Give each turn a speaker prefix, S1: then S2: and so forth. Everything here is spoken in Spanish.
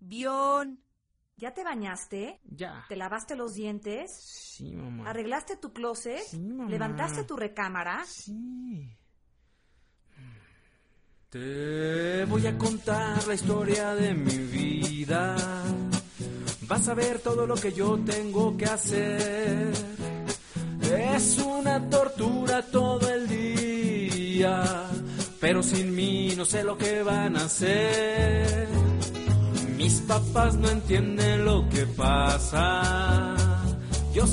S1: Bion, ¿ya te bañaste?
S2: Ya.
S1: ¿Te lavaste los dientes?
S2: Sí, mamá.
S1: ¿Arreglaste tu closet?
S2: Sí, mamá.
S1: ¿Levantaste tu recámara?
S2: Sí.
S3: Te voy a contar la historia de mi vida. Vas a ver todo lo que yo tengo que hacer. Es una tortura todo el día, pero sin mí no sé lo que van a hacer. Mis papás no entienden lo que pasa.